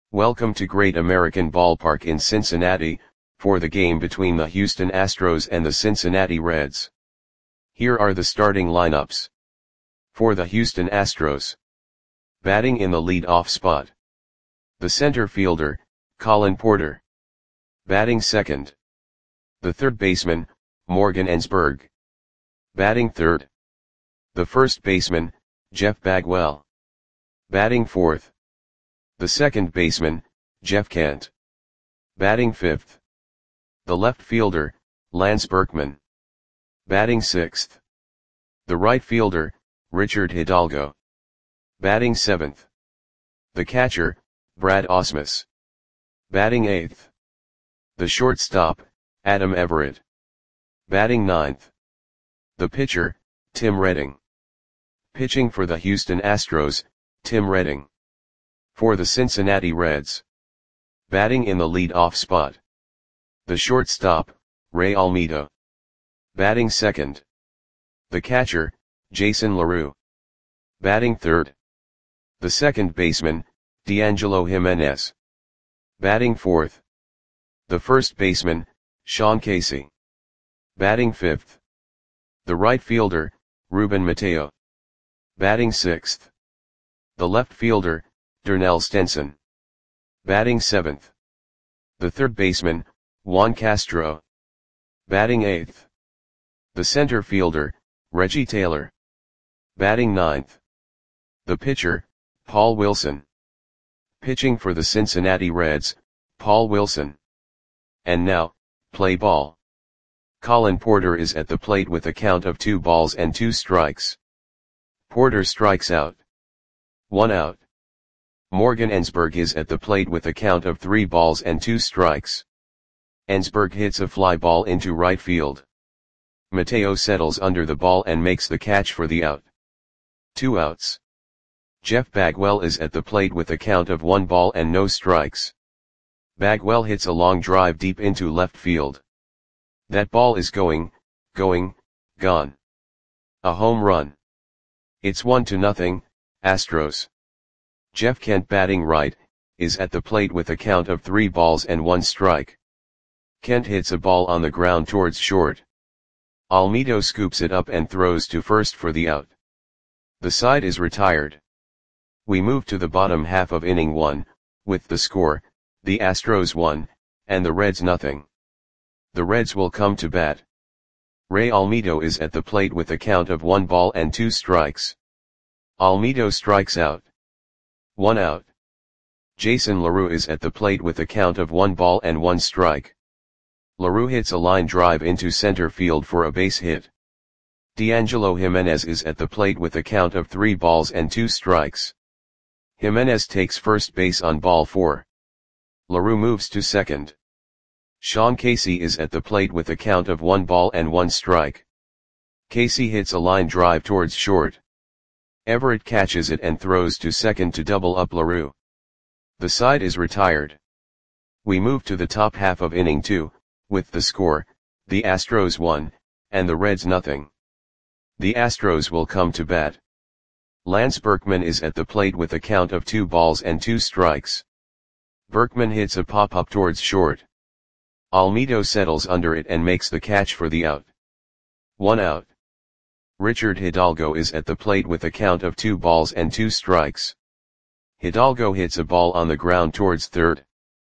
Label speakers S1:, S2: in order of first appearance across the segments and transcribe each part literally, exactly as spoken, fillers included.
S1: Welcome to Great American Ballpark in Cincinnati, for the game between the Houston Astros and the Cincinnati Reds. Here are the starting lineups. For the Houston Astros. Batting in the lead-off spot. The center fielder, Colin Porter. Batting second. The third baseman, Morgan Ensberg. Batting third. The first baseman, Jeff Bagwell. Batting fourth. The second baseman, Jeff Kent. Batting fifth. The left fielder, Lance Berkman. Batting sixth. The right fielder, Richard Hidalgo. Batting seventh. The catcher, Brad Ausmus. Batting eighth. The shortstop, Adam Everett. Batting ninth. The pitcher, Tim Redding. Pitching for the Houston Astros, Tim Redding. For the Cincinnati Reds. Batting in the lead-off spot. The shortstop, Ray Almeida. Batting second. The catcher, Jason LaRue. Batting third. The second baseman, D'Angelo Jimenez. Batting fourth. The first baseman, Sean Casey. Batting fifth. The right fielder, Ruben Mateo. Batting sixth. The left fielder, Darnell Stenson. Batting seventh. The third baseman, Juan Castro. Batting eighth. The center fielder, Reggie Taylor. Batting ninth. The pitcher, Paul Wilson. Pitching for the Cincinnati Reds, Paul Wilson. And now, play ball. Colin Porter is at the plate with a count of two balls and two strikes. Porter strikes out. One out. Morgan Ensberg is at the plate with a count of three balls and two strikes. Ensberg hits a fly ball into right field. Mateo settles under the ball and makes the catch for the out. Two outs. Jeff Bagwell is at the plate with a count of one ball and no strikes. Bagwell hits a long drive deep into left field. That ball is going, going, gone. A home run. It's one to nothing, Astros. Jeff Kent, batting right, is at the plate with a count of three balls and one strike. Kent hits a ball on the ground towards short. Almeida scoops it up and throws to first for the out. The side is retired. We move to the bottom half of inning one, with the score, the Astros one, and the Reds nothing. The Reds will come to bat. Ray Almeida is at the plate with a count of one ball and two strikes. Almeida strikes out. One out. Jason LaRue is at the plate with a count of one ball and one strike. LaRue hits a line drive into center field for a base hit. D'Angelo Jimenez is at the plate with a count of three balls and two strikes. Jimenez takes first base on ball four. LaRue moves to second. Sean Casey is at the plate with a count of one ball and one strike. Casey hits a line drive towards short. Everett catches it and throws to second to double up LaRue. The side is retired. We move to the top half of inning two, with the score, the Astros one, and the Reds nothing. The Astros will come to bat. Lance Berkman is at the plate with a count of two balls and two strikes. Berkman hits a pop-up towards short. Almeida settles under it and makes the catch for the out. One out. Richard Hidalgo is at the plate with a count of two balls and two strikes. Hidalgo hits a ball on the ground towards third.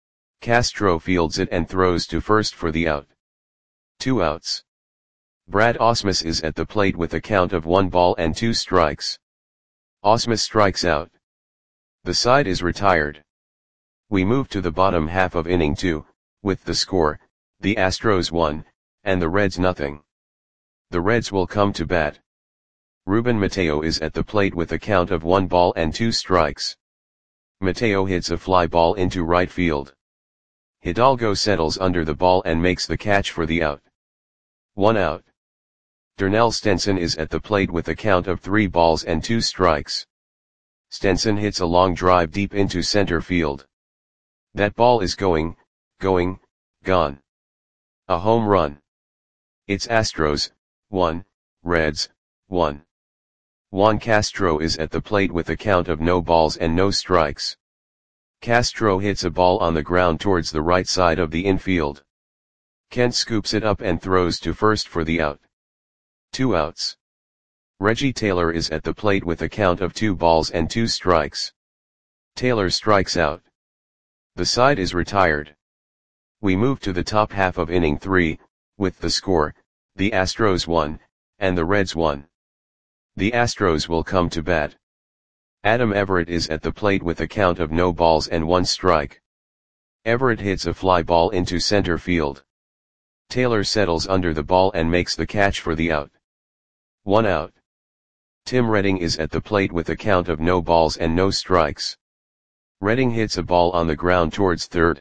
S1: Castro fields it and throws to first for the out. Two outs. Brad Ausmus is at the plate with a count of one ball and two strikes. Ausmus strikes out. The side is retired. We move to the bottom half of inning two, with the score, the Astros one, and the Reds nothing. The Reds will come to bat. Ruben Mateo is at the plate with a count of one ball and two strikes. Mateo hits a fly ball into right field. Hidalgo settles under the ball and makes the catch for the out. One out. Darnell Stenson is at the plate with a count of three balls and two strikes. Stenson hits a long drive deep into center field. That ball is going, going, gone. A home run. It's Astros, one, Reds, one. Juan Castro is at the plate with a count of no balls and no strikes. Castro hits a ball on the ground towards the right side of the infield. Kent scoops it up and throws to first for the out. Two outs. Reggie Taylor is at the plate with a count of two balls and two strikes. Taylor strikes out. The side is retired. We move to the top half of inning three, with the score, the Astros won, and the Reds won. The Astros will come to bat. Adam Everett is at the plate with a count of no balls and one strike. Everett hits a fly ball into center field. Taylor settles under the ball and makes the catch for the out. One out. Tim Redding is at the plate with a count of no balls and no strikes. Redding hits a ball on the ground towards third.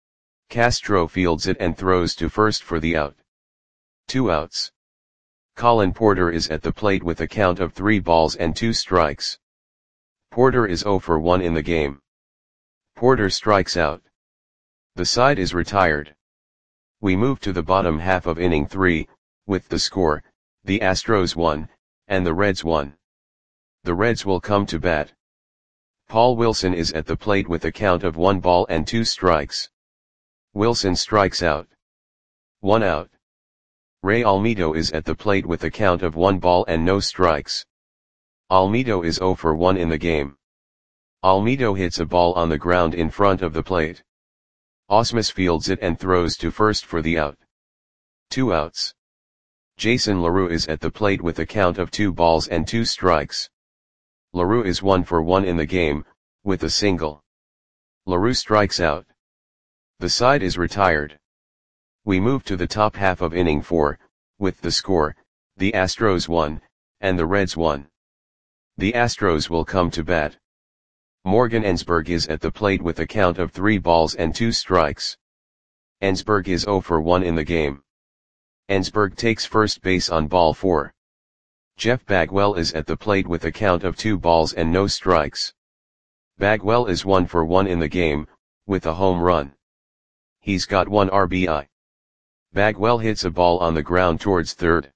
S1: Castro fields it and throws to first for the out. Two outs. Colin Porter is at the plate with a count of three balls and two strikes. Porter is zero for one in the game. Porter strikes out. The side is retired. We move to the bottom half of inning three, with the score, the Astros won, and the Reds won. The Reds will come to bat. Paul Wilson is at the plate with a count of one ball and two strikes. Wilson strikes out. One out. Ray Almedo is at the plate with a count of one ball and no strikes. Almedo is zero for one in the game. Almedo hits a ball on the ground in front of the plate. Ausmus fields it and throws to first for the out. Two outs. Jason LaRue is at the plate with a count of two balls and two strikes. LaRue is one for one in the game, with a single. LaRue strikes out. The side is retired. We move to the top half of inning four, with the score, the Astros won, and the Reds won. The Astros will come to bat. Morgan Ensberg is at the plate with a count of three balls and two strikes. Ensberg is zero for one in the game. Ensberg takes first base on ball four. Jeff Bagwell is at the plate with a count of two balls and no strikes. Bagwell is one for one in the game, with a home run. He's got one R B I. Bagwell hits a ball on the ground towards third.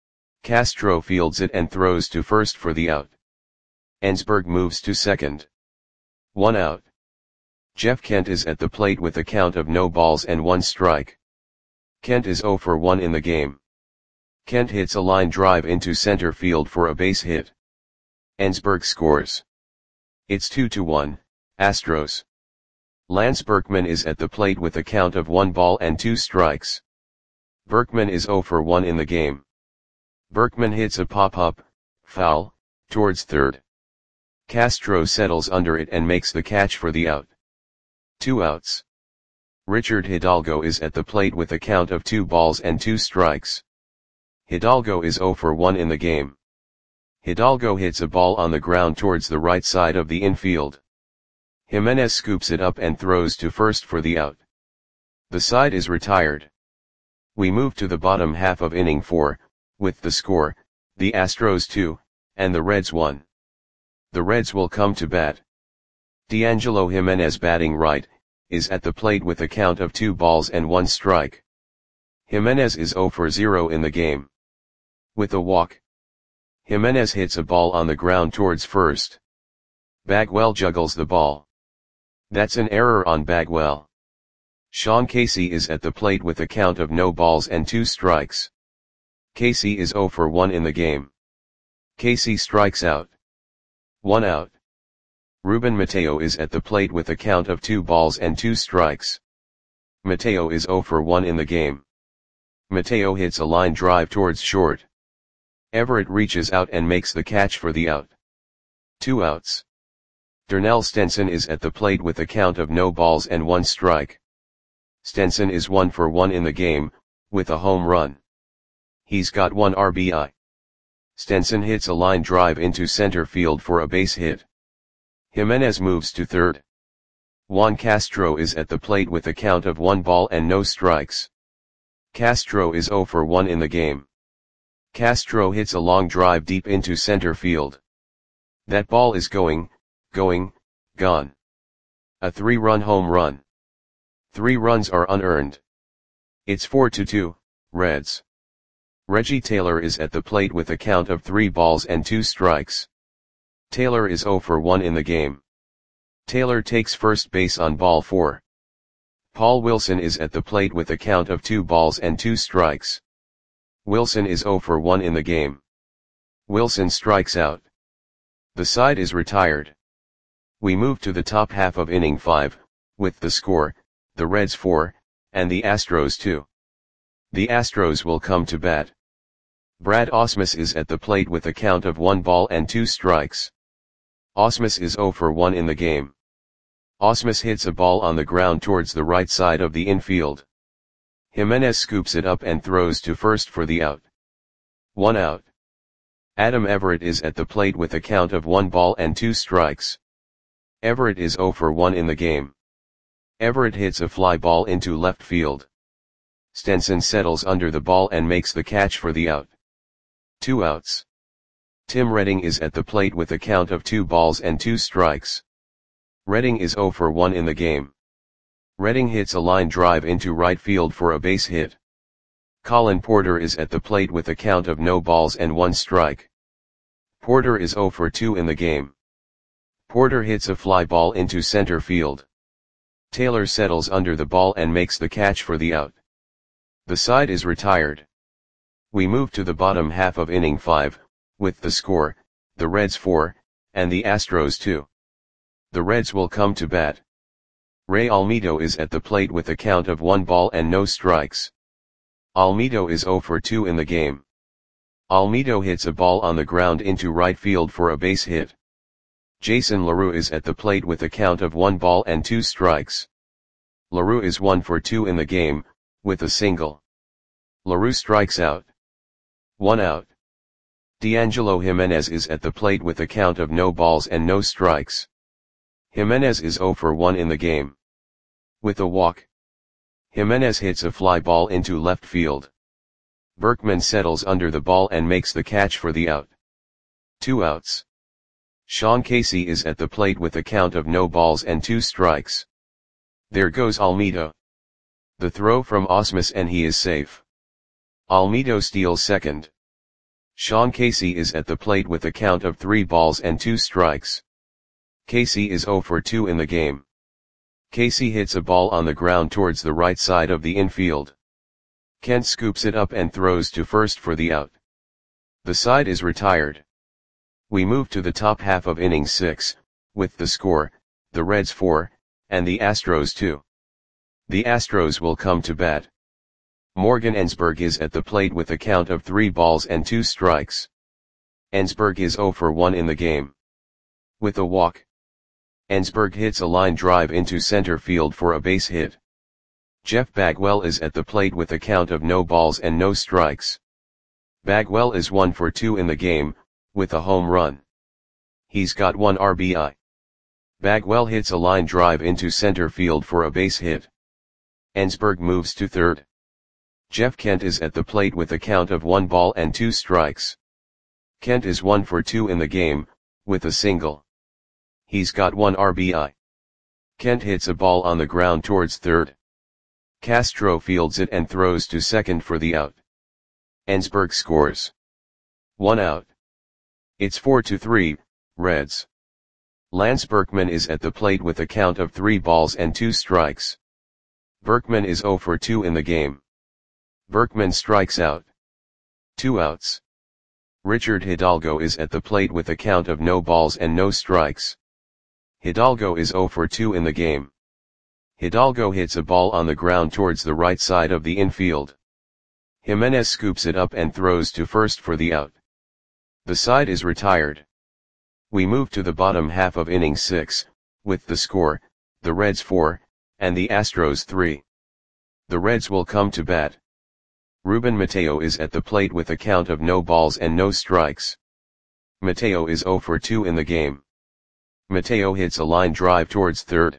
S1: Castro fields it and throws to first for the out. Ensberg moves to second. One out. Jeff Kent is at the plate with a count of no balls and one strike. Kent is zero for one in the game. Kent hits a line drive into center field for a base hit. Ensberg scores. It's two to one, Astros. Lance Berkman is at the plate with a count of one ball and two strikes. Berkman is zero for one in the game. Berkman hits a pop-up, foul, towards third. Castro settles under it and makes the catch for the out. Two outs. Richard Hidalgo is at the plate with a count of two balls and two strikes. Hidalgo is zero for one in the game. Hidalgo hits a ball on the ground towards the right side of the infield. Jimenez scoops it up and throws to first for the out. The side is retired. We move to the bottom half of inning four, with the score, the Astros two, and the Reds one. The Reds will come to bat. D'Angelo Jimenez, batting right, is at the plate with a count of two balls and one strike. Jimenez is zero for zero in the game. With a walk. Jimenez hits a ball on the ground towards first. Bagwell juggles the ball. That's an error on Bagwell. Sean Casey is at the plate with a count of no balls and two strikes. Casey is zero for one in the game. Casey strikes out. One out. Ruben Mateo is at the plate with a count of two balls and two strikes. Mateo is zero for one in the game. Mateo hits a line drive towards short. Everett reaches out and makes the catch for the out. Two outs. Darnell Stenson is at the plate with a count of no balls and one strike. Stenson is one for one in the game, with a home run. He's got one R B I. Stenson hits a line drive into center field for a base hit. Jimenez moves to third. Juan Castro is at the plate with a count of one ball and no strikes. Castro is zero for one in the game. Castro hits a long drive deep into center field. That ball is going, going, gone. A three-run home run. Three runs are unearned. It's four to two, Reds. Reggie Taylor is at the plate with a count of three balls and two strikes. Taylor is zero for one in the game. Taylor takes first base on ball four. Paul Wilson is at the plate with a count of two balls and two strikes. Wilson is zero for one in the game. Wilson strikes out. The side is retired. We move to the top half of inning five, with the score, the Reds four, and the Astros two. The Astros will come to bat. Brad Ausmus is at the plate with a count of one ball and two strikes. Ausmus is zero for one in the game. Ausmus hits a ball on the ground towards the right side of the infield. Jimenez scoops it up and throws to first for the out. One out. Adam Everett is at the plate with a count of one ball and two strikes. Everett is zero for one in the game. Everett hits a fly ball into left field. Stenson settles under the ball and makes the catch for the out. Two outs. Tim Redding is at the plate with a count of two balls and two strikes. Redding is zero for one in the game. Redding hits a line drive into right field for a base hit. Colin Porter is at the plate with a count of no balls and one strike. Porter is zero for two in the game. Porter hits a fly ball into center field. Taylor settles under the ball and makes the catch for the out. The side is retired. We move to the bottom half of inning five, with the score, the Reds four, and the Astros two. The Reds will come to bat. Ray Almedo is at the plate with a count of one ball and no strikes. Almedo is zero for two in the game. Almedo hits a ball on the ground into right field for a base hit. Jason LaRue is at the plate with a count of one ball and two strikes. LaRue is one for two in the game, with a single. LaRue strikes out. One out. D'Angelo Jimenez is at the plate with a count of no balls and no strikes. Jimenez is zero for one in the game. With a walk. Jimenez hits a fly ball into left field. Berkman settles under the ball and makes the catch for the out. Two outs. Sean Casey is at the plate with a count of no balls and two strikes. There goes Almedo. The throw from Ausmus and he is safe. Almedo steals second. Sean Casey is at the plate with a count of three balls and two strikes. Casey is zero for two in the game. Casey hits a ball on the ground towards the right side of the infield. Kent scoops it up and throws to first for the out. The side is retired. We move to the top half of inning six, with the score, the Reds four, and the Astros two. The Astros will come to bat. Morgan Ensberg is at the plate with a count of three balls and two strikes. Ensberg is zero for one in the game. With a walk. Ensberg hits a line drive into center field for a base hit. Jeff Bagwell is at the plate with a count of no balls and no strikes. Bagwell is one for two in the game, with a home run. He's got one R B I. Bagwell hits a line drive into center field for a base hit. Ensberg moves to third. Jeff Kent is at the plate with a count of one ball and two strikes. Kent is one for two in the game, with a single. He's got one R B I. Kent hits a ball on the ground towards third. Castro fields it and throws to second for the out. Ensberg scores. One out. It's four to three, Reds. Lance Berkman is at the plate with a count of three balls and two strikes. Berkman is zero for two in the game. Berkman strikes out. Two outs. Richard Hidalgo is at the plate with a count of no balls and no strikes. Hidalgo is zero for two in the game. Hidalgo hits a ball on the ground towards the right side of the infield. Jimenez scoops it up and throws to first for the out. The side is retired. We move to the bottom half of inning six, with the score, the Reds four, and the Astros three. The Reds will come to bat. Ruben Mateo is at the plate with a count of no balls and no strikes. Mateo is zero for two in the game. Mateo hits a line drive towards third.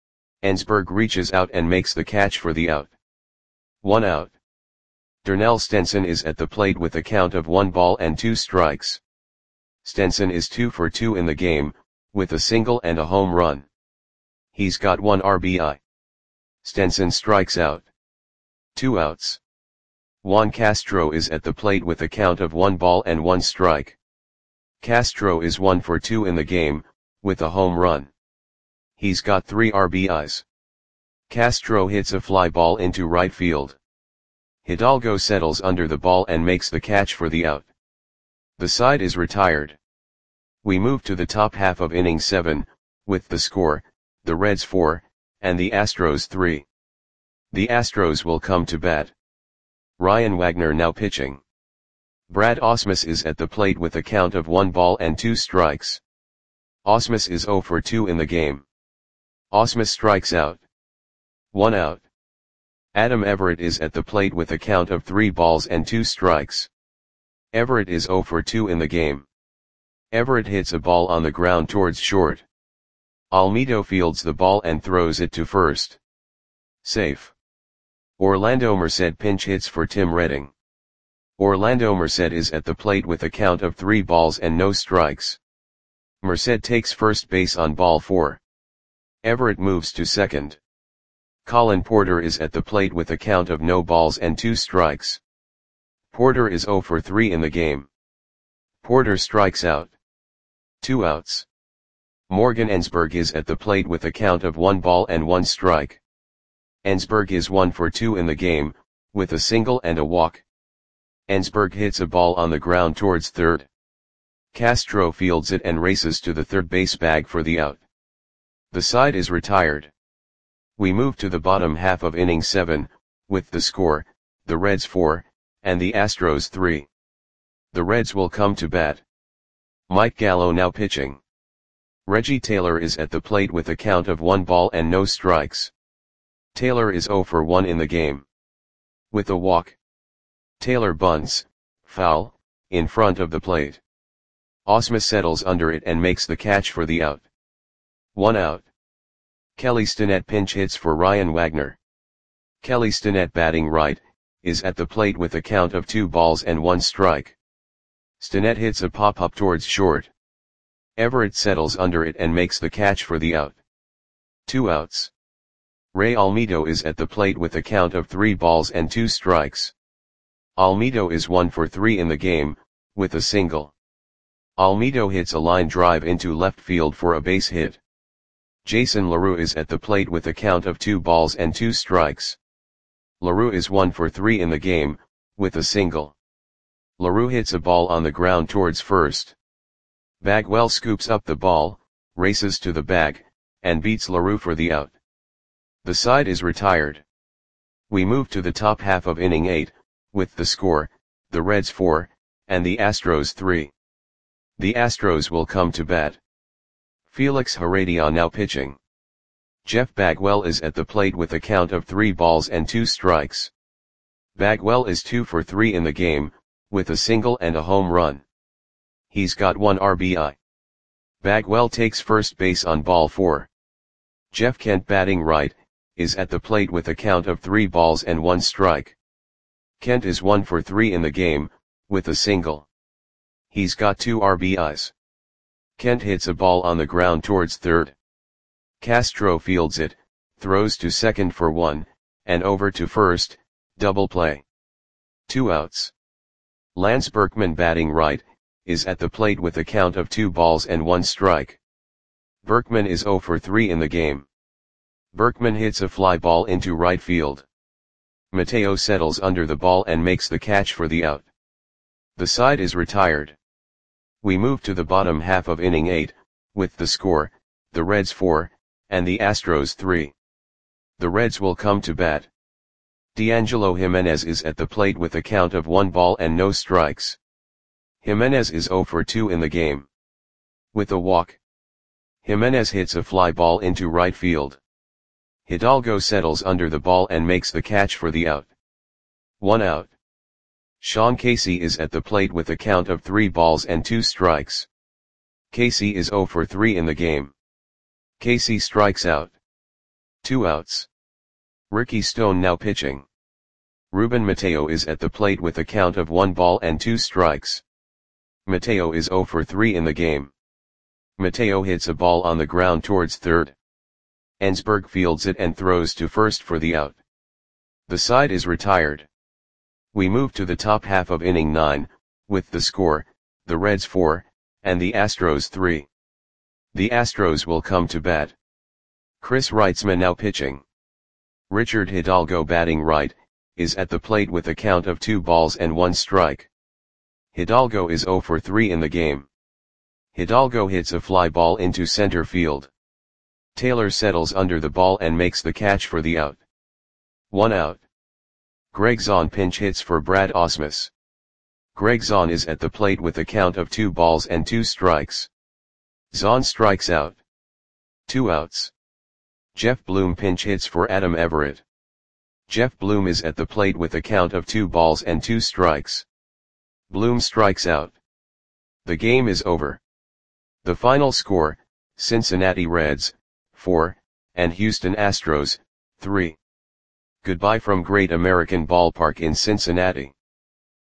S1: Ensberg reaches out and makes the catch for the out. One out. Darnell Stenson is at the plate with a count of one ball and two strikes. Stenson is two for two in the game, with a single and a home run. He's got one R B I. Stenson strikes out. Two outs. Juan Castro is at the plate with a count of one ball and one strike. Castro is one for two in the game, with a home run. He's got three R B Is. Castro hits a fly ball into right field. Hidalgo settles under the ball and makes the catch for the out. The side is retired. We move to the top half of inning seven, with the score, the Reds four, and the Astros three. The Astros will come to bat. Ryan Wagner now pitching. Brad Ausmus is at the plate with a count of one ball and two strikes. Ausmus is zero for two in the game. Ausmus strikes out. One out. Adam Everett is at the plate with a count of three balls and two strikes. Everett is zero for two in the game. Everett hits a ball on the ground towards short. Almedo fields the ball and throws it to first. Safe. Orlando Merced pinch hits for Tim Redding. Orlando Merced is at the plate with a count of three balls and no strikes. Merced takes first base on ball four. Everett moves to second. Colin Porter is at the plate with a count of no balls and two strikes. Porter is zero for three in the game. Porter strikes out. Two outs. Morgan Ensberg is at the plate with a count of one ball and one strike. Ensberg is one for two in the game, with a single and a walk. Ensberg hits a ball on the ground towards third. Castro fields it and races to the third base bag for the out. The side is retired. We move to the bottom half of inning seven, with the score, the Reds four, and the Astros three. The Reds will come to bat. Mike Gallo now pitching. Reggie Taylor is at the plate with a count of one ball and no strikes. Taylor is zero for one in the game. With a walk. Taylor bunts, foul, in front of the plate. Ausmus settles under it and makes the catch for the out. One out. Kelly Stinnett pinch hits for Ryan Wagner. Kelly Stinnett batting right, is at the plate with a count of two balls and one strike. Stinnett hits a pop-up towards short. Everett settles under it and makes the catch for the out. Two outs. Ray Almedo is at the plate with a count of three balls and two strikes. Almedo is one for three in the game, with a single. Almedo hits a line drive into left field for a base hit. Jason LaRue is at the plate with a count of two balls and two strikes. LaRue is one for three in the game, with a single. LaRue hits a ball on the ground towards first. Bagwell scoops up the ball, races to the bag, and beats LaRue for the out. The side is retired. We move to the top half of inning eight, with the score, the Reds four, and the Astros three. The Astros will come to bat. Felix Heredia now pitching. Jeff Bagwell is at the plate with a count of three balls and two strikes. Bagwell is two for three in the game, with a single and a home run. He's got one R B I. Bagwell takes first base on ball four. Jeff Kent batting right, is at the plate with a count of three balls and one strike. Kent is one for three in the game, with a single. He's got two R B Is. Kent hits a ball on the ground towards third. Castro fields it, throws to second for one, and over to first, double play. Two outs. Lance Berkman batting right, is at the plate with a count of two balls and one strike. Berkman is zero for three in the game. Berkman hits a fly ball into right field. Mateo settles under the ball and makes the catch for the out. The side is retired. We move to the bottom half of inning eight, with the score, the Reds four, and the Astros three. The Reds will come to bat. D'Angelo Jimenez is at the plate with a count of one ball and no strikes. Jimenez is zero for two in the game. With a walk. Jimenez hits a fly ball into right field. Hidalgo settles under the ball and makes the catch for the out. One out. Sean Casey is at the plate with a count of three balls and two strikes. Casey is zero for three in the game. Casey strikes out. Two outs. Ricky Stone now pitching. Ruben Mateo is at the plate with a count of one ball and two strikes. Mateo is zero for three in the game. Mateo hits a ball on the ground towards third. Ensberg fields it and throws to first for the out. The side is retired. We move to the top half of inning nine, with the score, the Reds four, and the Astros three. The Astros will come to bat. Chris Reitzman now pitching. Richard Hidalgo batting right, is at the plate with a count of two balls and one strike. Hidalgo is zero for three in the game. Hidalgo hits a fly ball into center field. Taylor settles under the ball and makes the catch for the out. One out. Greg Zahn pinch hits for Brad Ausmus. Greg Zahn is at the plate with a count of two balls and two strikes. Zahn strikes out. Two outs. Jeff Bloom pinch hits for Adam Everett. Jeff Bloom is at the plate with a count of two balls and two strikes. Bloom strikes out. The game is over. The final score, Cincinnati Reds, four, and Houston Astros, three. Goodbye from Great American Ballpark in Cincinnati.